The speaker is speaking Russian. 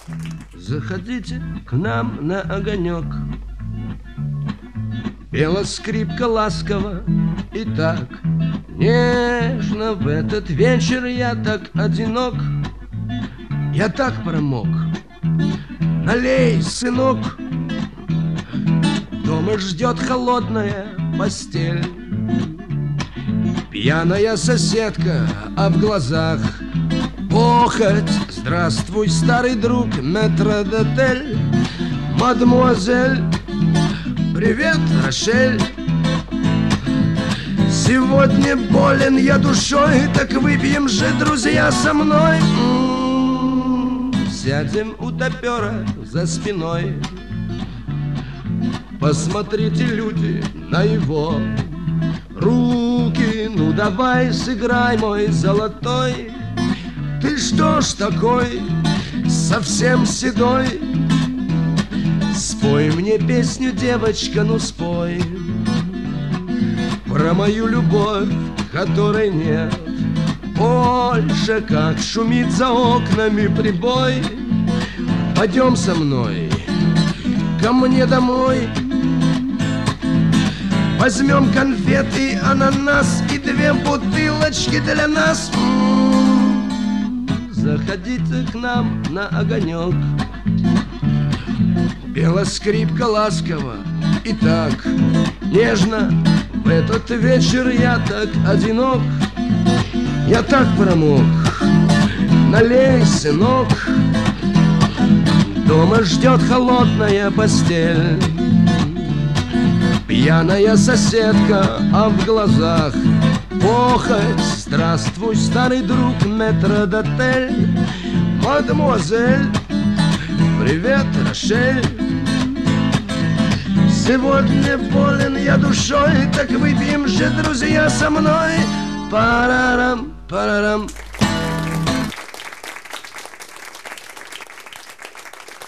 Заходите к нам на огонек. Пела скрипка ласково и так нежно. В этот вечер я так одинок, я так промок. Налей, сынок. Дома ждет холодная постель. Пьяная соседка, а в глазах похоть. Здравствуй, старый друг, метрдотель. Мадемуазель, привет, Рошель. Сегодня болен я душой, так выпьем же, друзья, со мной. Сядем у топера за спиной. Посмотрите, люди, на его руки. Ну давай сыграй, мой золотой. Ты что ж такой, совсем седой? Спой мне песню, девочка, ну спой. Про мою любовь, которой нет больше, как шумит за окнами прибой. Пойдем со мной ко мне домой. Возьмем конфеты, ананас и 2 бутылочки для нас. Заходите к нам на огонек. Пела скрипка ласково и так нежно. В этот вечер я так одинок, я так промок. Налей, сынок. Дома ждет холодная постель. Пьяная соседка, а в глазах похоть. Здравствуй, старый друг, метрдотель. Мадемуазель, привет, Рошель. Сегодня болен я душой, так выпьем же, друзья, со мной. Парарам, парарам.